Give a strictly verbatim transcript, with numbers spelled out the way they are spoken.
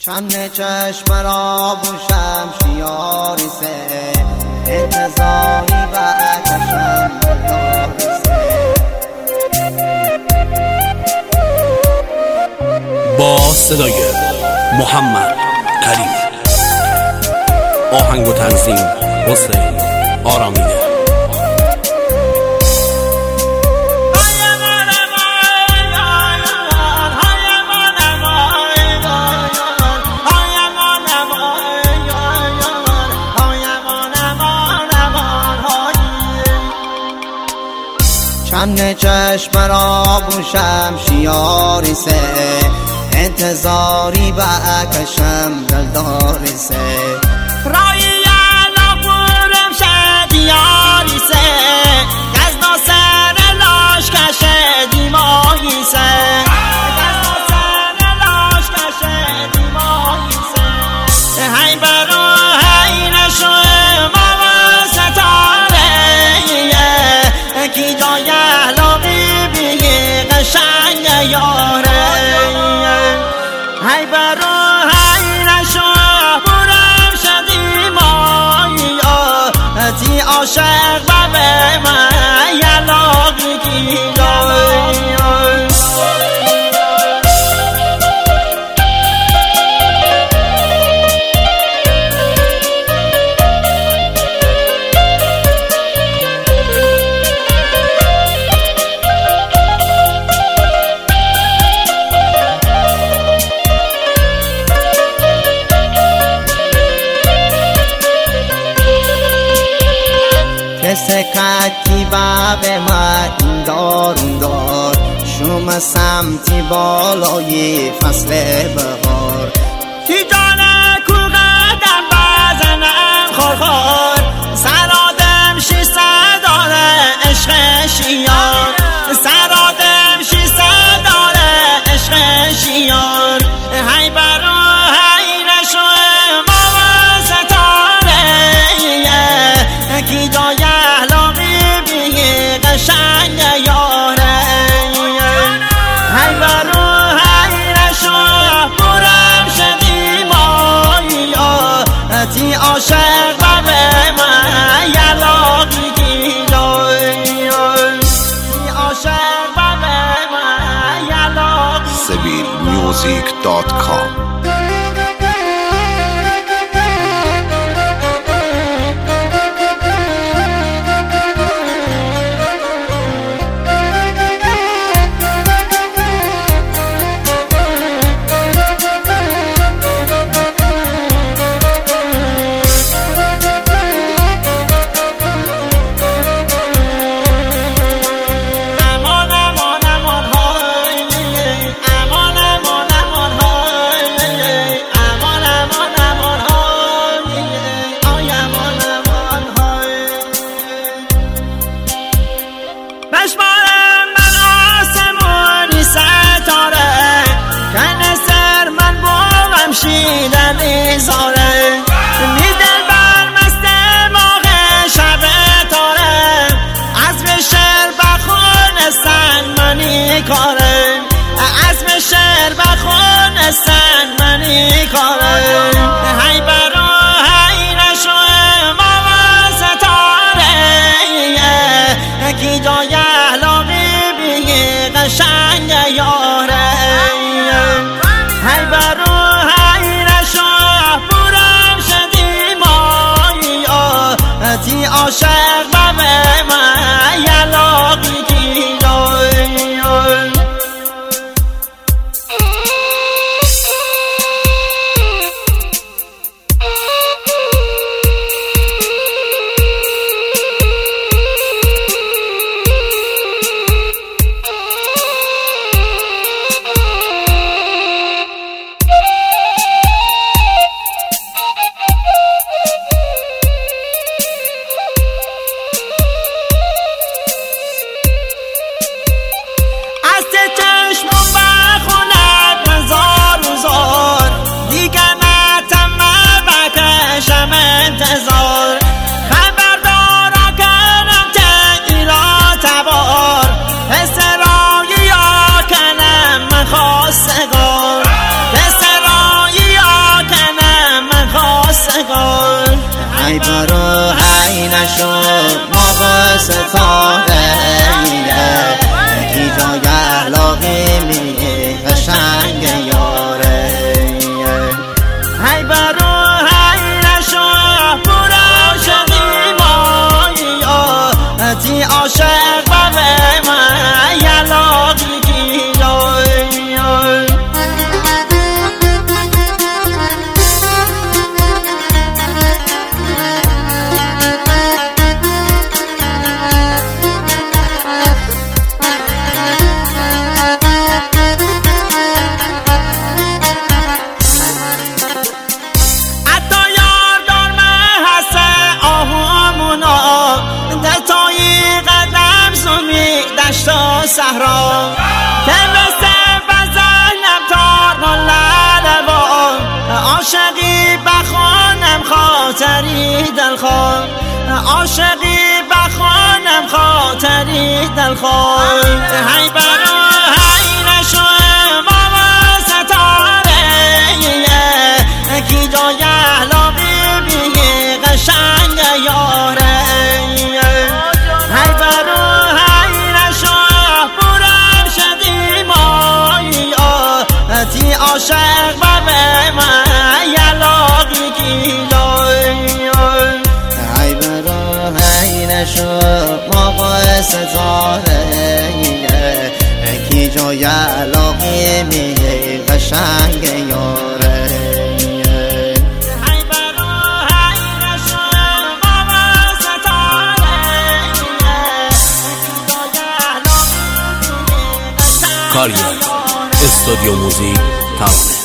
چند چشم را بوشم شیاری سه انتظاری و اتشم داری سه. با صدای محمد کریم، آهنگ و تنظیم حسین آرامیده. چند چشم را بوشم شیاری سه انتظاری و اکشم دلداری سه. رایی یلا بورم شدیاری سه گزنا سر لاش کشه دیمایی سه گزنا سر لاش کشه دیمایی سه. هی برو هی نشو ماما ستاره کی جای احلاقی بیه قشنگ یاره. هی برو هی نشو برم شدی مایی تی عاشق و به من یلاقی کی جای. سکتی با به من این دارون دار شما سمتی بالای فصل بهار. کی جانه کو قدم بزنم خورخور سرادم شی صداره عشق شیار سرادم شی صداره عشق شیار. هی برو هی نشو ماما ستاره کی جای قشنگ یاره. هی برو هی نشو برم شدی مایی تی عاشق و به من یلاقی کی جای تی عاشق و به من یلاقی. سبیل میوزیک دات کام. بشمارم من آسمونی ستاره کنه سر من بوم شیدن ایزاره میدل بر مست موقع شب تاره عزم شعر بخونستن منی کاره عزم شعر بخونستن منی کاره. هی برو هی نشو ماما ستاره کی جای احلاقی بیه قشنگ یاره. هی برو هی نشو برم شدی مایی تی عاشق و به من یلاقی کی جای. ستاره کی جای علاقه می قشنگ یاره هی برو هی نشو پر عاشقی مایی تی عاشق و به من یلاقی کی جای صحرا که مثل بزنم تار و لالوا عاشقی بخوانم خاطری دلخواه عاشقی بخوانم خاطری دلخواه هی برو هی نشو بابا ستاره کی جای احلاقی بی قشنگ یاره هی برو تی عاشق و به من یلاقی کی جای ای برو هی نشو موقع ستاره کی جای علاقه می قشنگ یاره کارگر استودیو موزیک تمام.